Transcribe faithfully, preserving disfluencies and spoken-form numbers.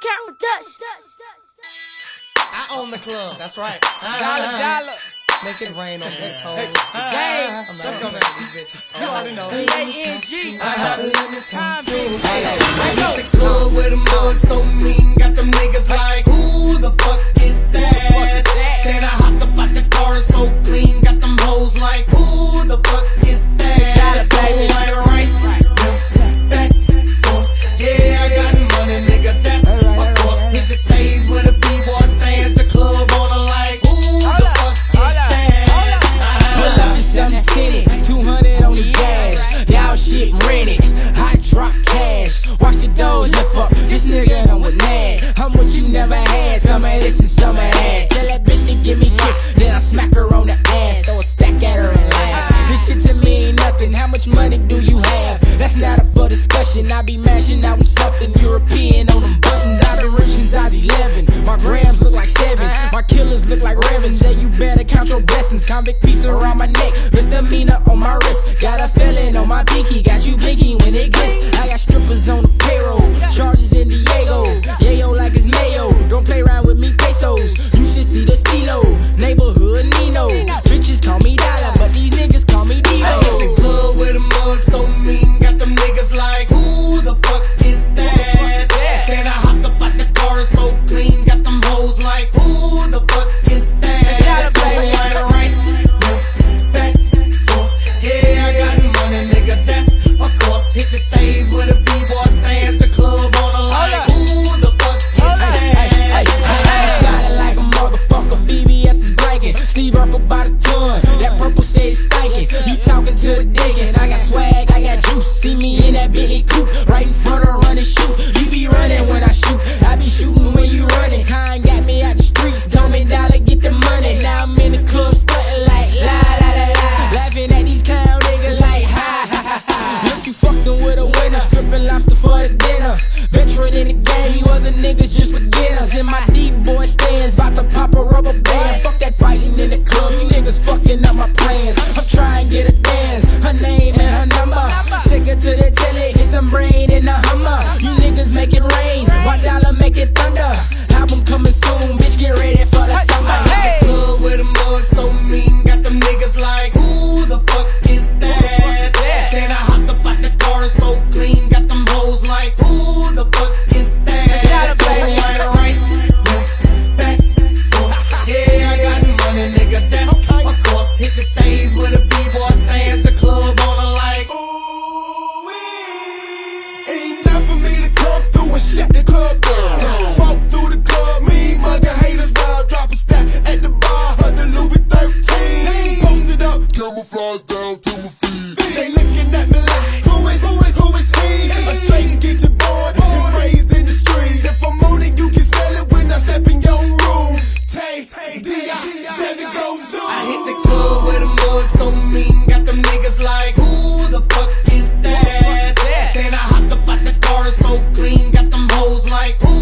Count production. I own the club, that's right. Dollar, dollar. Make it rain on these hoes. Gang. I'm not gonna make these bitches. You already know. B A N G. Time beat. I hit the club with a mug so mean, got them niggas like, who the fuck is that? Then I hopped up out the car so clean, got them hoes like, who the fuck is that? Go like right, left, back, forth. Yeah, I got money, nigga, that's of course. Hit the stage with a B-boy stands, the club on a like, who the fuck is that? Pull up in seven ten, two hundred on the dash. Y'all shit rented, hot drop cash. Watch the doors lift up, this nigga done with mad. How much you never had, some of this and some of that. Tell that bitch to give me a kiss, then I smack her on the ass. Throw a stack at her and laugh. This shit to me ain't nothing, how much money do you have? That's not up for discussion, I be mashing out with something European on them buttons. I've been rich since I was eleven, my grams look like sevens. My killers look like Revens, yeah you better count your blessings. Convict piece around my neck, misdemeanor on my wrist. Got a felon on my pinky, got you blinking when it glitz. I got strippers on the payroll, charges in Diego. Yayo like it's mayo, don't play around with me pesos. You should see the stilo, neighborhood Nino. Bitches call me Dollar, but these niggas call me Divo. I hit the club with a mug so mean, got them niggas like, who the fuck is that? Then I hopped up out the car so clean, got them hoes like, who the fuck is that? Go like right, left, back, forth. Yeah, I got money, nigga, that's of course. Hit the stage with a B-boy stands, the club on a like, who the fuck is that? Got it like a motherfucker, B B S is breaking. Steve Urkel by the ton, that purple steady stankin'. You talking to the diggin', I got swag, I got juice. See me in that Bentley coupe, right in front of run and shoot. You be running when I shoot, I be shooting when you running. Kind got me out the streets, told me Dollar get the money. Now I'm in the club splitting like la la la la, laughing at these clown niggas like ha ha ha ha. Look, you fucking with a winner, stripping lobster for the dinner. Veteran in the game, you other niggas just beginners. In my deep boy stands, bout to pop a rubber band. Fuck that fighting in the club, you niggas fucking up my plans. I'm trying to get a dance, her name and her number. Take her to the telly, get some brain in the Hummer. You niggas make it rain, one dollar make it thunder. Album coming soon, bitch get ready for the summer. Hit the club with a mug so mean, got them niggas like, who the fuck is that? Then I hopped up out the car so clean, got them hoes like, who the fuck is that? Go like right, left, back, forth. Yeah, I got money, nigga, that's of course. Hit the stage with a B-boy stands, the club on a like, ooh wee. Ain't enough for me to come through and shut the club down. Walk through the club, me mugging haters out, drop a stack at the bar, heard the Louis thirteen. Posted up, camouflage down to my feet. They looking at me like, who is, who is, who is he? A straight get your boy, been raised in the streets. If I'm on it, you can smell it when I step in your room. Tay, D I, Chevy go zoom. I hit the club with a mug so mean, got them niggas like, who the fuck is that? Then I hopped up out the car so clean, got them hoes like, who